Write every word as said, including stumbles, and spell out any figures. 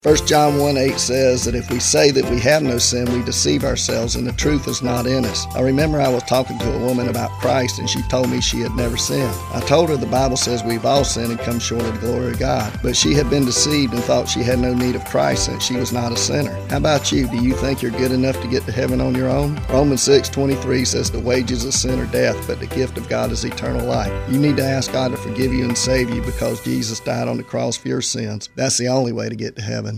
First John one eight says that if we say that we have no sin, we deceive ourselves and the truth is not in us. I remember I was talking to a woman about Christ and she told me she had never sinned. I told her the Bible says we've all sinned and come short of the glory of God, but she had been deceived and thought she had no need of Christ and she was not a sinner. How about you? Do you think you're good enough to get to heaven on your own? Romans six twenty-three says the wages of sin are death, but the gift of God is eternal life. You need to ask God to forgive you and save you because Jesus died on the cross for your sins. That's the only way to get to heaven.